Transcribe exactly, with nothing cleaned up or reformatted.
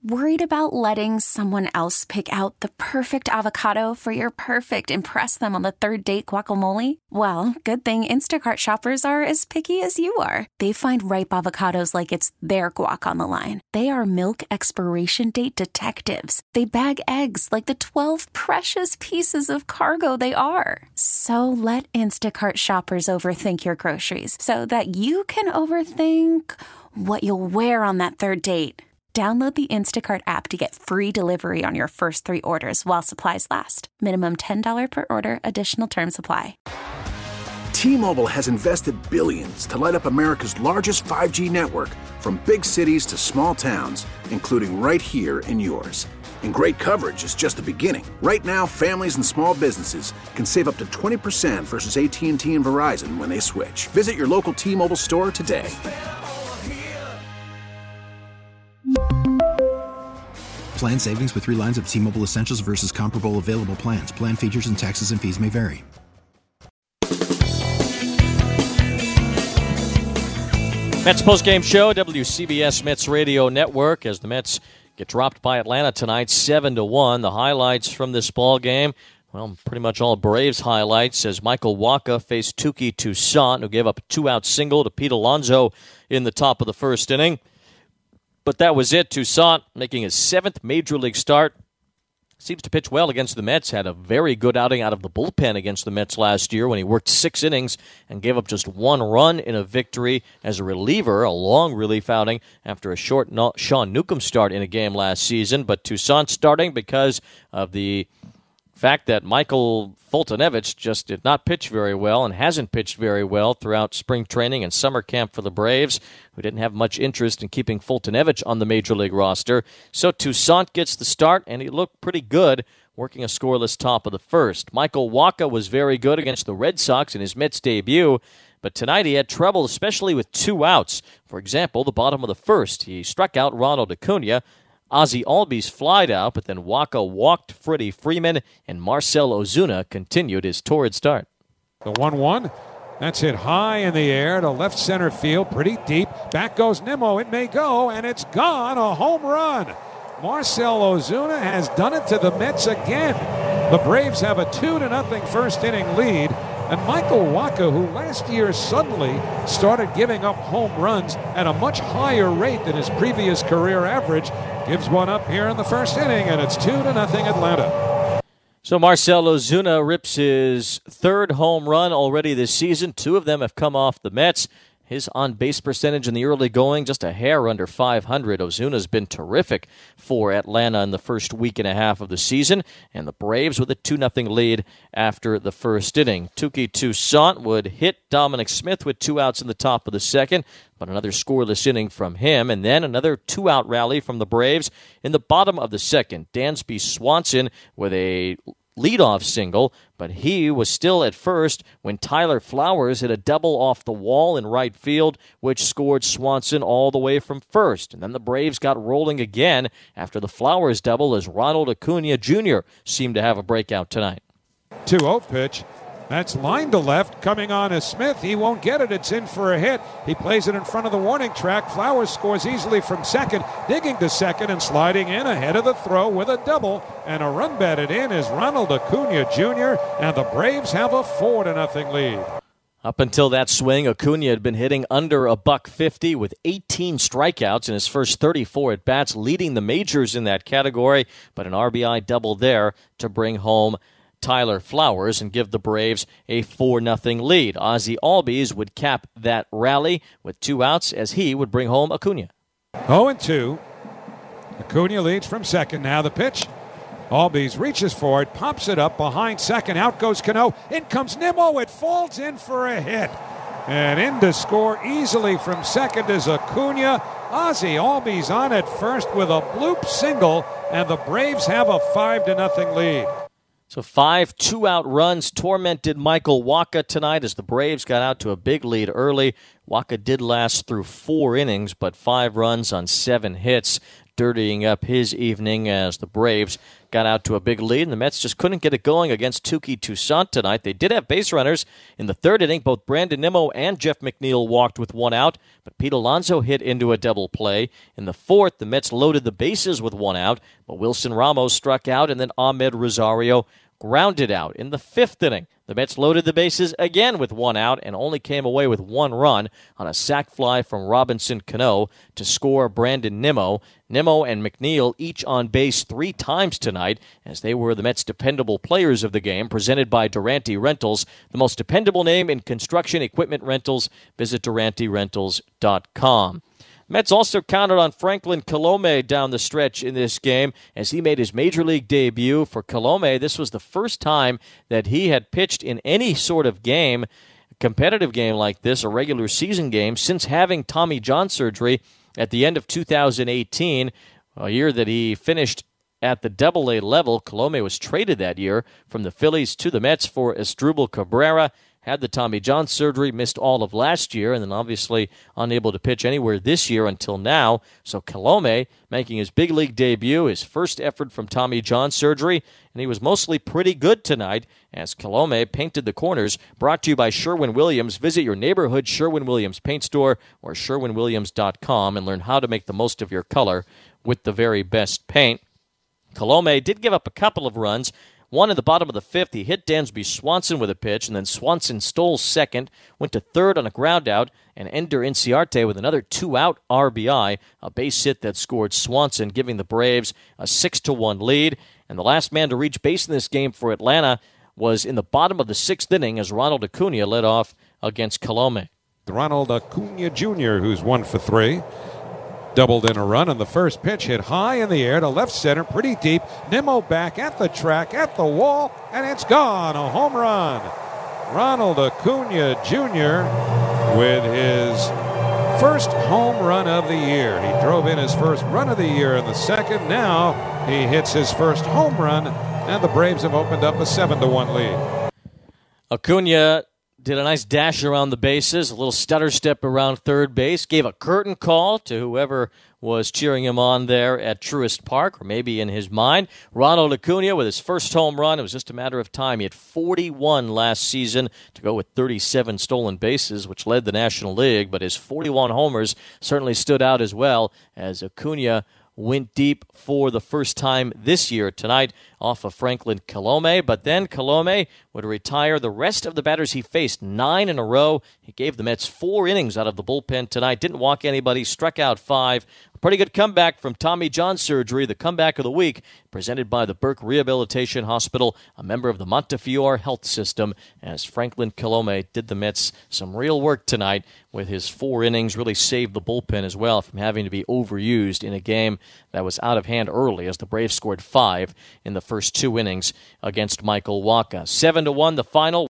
Worried about letting someone else pick out the perfect avocado for your perfect impress them on the third date guacamole? Well, good thing Instacart shoppers are as picky as you are. They find ripe avocados like it's their guac on the line. They are milk expiration date detectives. They bag eggs like the twelve precious pieces of cargo they are. So let Instacart shoppers overthink your groceries so that you can overthink what you'll wear on that third date. Download the Instacart app to get free delivery on your first three orders while supplies last. Minimum ten dollars per order. Additional terms apply. T-Mobile has invested billions to light up America's largest five G network, from big cities to small towns, including right here in yours. And great coverage is just the beginning. Right now, families and small businesses can save up to twenty percent versus A T and T and Verizon when they switch. Visit your local T-Mobile store today. Plan savings with three lines of T-Mobile Essentials versus comparable available plans. Plan features and taxes and fees may vary. Mets postgame show, W C B S Mets Radio Network, as the Mets get dropped by Atlanta tonight, seven to one. The highlights from this ball game, well, pretty much all Braves highlights, as Michael Wacha faced Touki Toussaint, who gave up a two-out single to Pete Alonso in the top of the first inning. But that was it. Toussaint making his seventh Major League start. Seems to pitch well against the Mets. Had a very good outing out of the bullpen against the Mets last year when he worked six innings and gave up just one run in a victory as a reliever, a long relief outing after a short Sean Newcomb start in a game last season. But Toussaint starting because of the fact that Michael Foltynewicz just did not pitch very well and hasn't pitched very well throughout spring training and summer camp for the Braves, who didn't have much interest in keeping Foltynewicz on the Major League roster. So Toussaint gets the start, and he looked pretty good, working a scoreless top of the first. Michael Wacha was very good against the Red Sox in his Mets debut, but tonight he had trouble, especially with two outs. For example, the bottom of the first, he struck out Ronald Acuna. Ozzie Albies flied out, but then Wacha walked Freddie Freeman, and Marcell Ozuna continued his torrid start. The one one, that's hit high in the air to left center field, pretty deep. Back goes Nimmo, it may go, and it's gone, a home run. Marcell Ozuna has done it to the Mets again. The Braves have a two to nothing first inning lead, and Michael Wacha, who last year suddenly started giving up home runs at a much higher rate than his previous career average, gives one up here in the first inning, and it's two to nothing Atlanta. So Marcell Ozuna rips his third home run already this season. Two of them have come off the Mets. His on-base percentage in the early going, just a hair under five hundred. Ozuna's been terrific for Atlanta in the first week and a half of the season, and the Braves with a two nothing lead after the first inning. Touki Toussaint would hit Dominic Smith with two outs in the top of the second, but another scoreless inning from him, and then another two-out rally from the Braves in the bottom of the second. Dansby Swanson with a leadoff single, but he was still at first when Tyler Flowers hit a double off the wall in right field, which scored Swanson all the way from first. And then the Braves got rolling again after the Flowers double, as Ronald Acuna Junior seemed to have a breakout tonight. two oh pitch. That's line to left, coming on as Smith. He won't get it. It's in for a hit. He plays it in front of the warning track. Flowers scores easily from second, digging to second and sliding in ahead of the throw with a double. And a run batted in is Ronald Acuna Junior, and the Braves have a four to nothing lead. Up until that swing, Acuna had been hitting under a buck fifty with eighteen strikeouts in his first thirty-four at-bats, leading the majors in that category, but an R B I double there to bring home Tyler Flowers and give the Braves a four nothing lead. Ozzie Albies would cap that rally with two outs as he would bring home Acuna. oh and two. Acuna leads from second. Now the pitch. Albies reaches for it, pops it up behind second. Out goes Cano. In comes Nimmo. It falls in for a hit. And in to score easily from second is Acuna. Ozzie Albies on at first with a bloop single, and the Braves have a five to nothing lead. So five two-out runs tormented Michael Wacha tonight as the Braves got out to a big lead early. Wacha did last through four innings, but five runs on seven hits dirtying up his evening as the Braves got out to a big lead, and the Mets just couldn't get it going against Touki Toussaint tonight. They did have base runners in the third inning. Both Brandon Nimmo and Jeff McNeil walked with one out, but Pete Alonso hit into a double play. In the fourth, the Mets loaded the bases with one out, but Wilson Ramos struck out, and then Ahmed Rosario grounded out. In the fifth inning, the Mets loaded the bases again with one out and only came away with one run on a sac fly from Robinson Cano to score Brandon Nimmo. Nimmo and McNeil each on base three times tonight, as they were the Mets' dependable players of the game, presented by Durante Rentals, the most dependable name in construction equipment rentals. Visit Durante Rentals dot com. Mets also counted on Franklin Colome down the stretch in this game as he made his Major League debut. For Colome, this was the first time that he had pitched in any sort of game, a competitive game like this, a regular season game, since having Tommy John surgery at the end of two thousand eighteen, a year that he finished at the double A level. Colome was traded that year from the Phillies to the Mets for Asdrubal Cabrera. Had the Tommy John surgery, missed all of last year, and then obviously unable to pitch anywhere this year until now. So Colome making his big league debut, his first effort from Tommy John surgery, and he was mostly pretty good tonight as Colome painted the corners. Brought to you by Sherwin-Williams. Visit your neighborhood Sherwin-Williams paint store or Sherwin Williams dot com and learn how to make the most of your color with the very best paint. Colome did give up a couple of runs. One in the bottom of the fifth, he hit Dansby Swanson with a pitch, and then Swanson stole second, went to third on a ground out, and Ender Inciarte with another two-out R B I, a base hit that scored Swanson, giving the Braves a six to one lead. And the last man to reach base in this game for Atlanta was in the bottom of the sixth inning as Ronald Acuna led off against Colome. Ronald Acuna Junior, who's one for three. Doubled in a run, and the first pitch hit high in the air to left center, pretty deep. Nimmo back at the track, at the wall, and it's gone. A home run. Ronald Acuna Junior with his first home run of the year. He drove in his first run of the year in the second. Now he hits his first home run, and the Braves have opened up a seven to one lead. Acuna did a nice dash around the bases, a little stutter step around third base, gave a curtain call to whoever was cheering him on there at Truist Park, or maybe in his mind. Ronald Acuna with his first home run. It was just a matter of time. He had forty-one last season to go with thirty-seven stolen bases, which led the National League, but his forty-one homers certainly stood out as well as Acuna went deep for the first time this year tonight off of Franklin Colome. But then Colome would retire the rest of the batters he faced, nine in a row. He gave the Mets four innings out of the bullpen tonight. Didn't walk anybody, struck out five. A pretty good comeback from Tommy John surgery, the comeback of the week, presented by the Burke Rehabilitation Hospital, a member of the Montefiore Health System, as Franklin Colome did the Mets some real work tonight with his four innings, really saved the bullpen as well from having to be overused in a game that was out of hand early as the Braves scored five in the first two innings against Michael Wacha. Seven to one the final.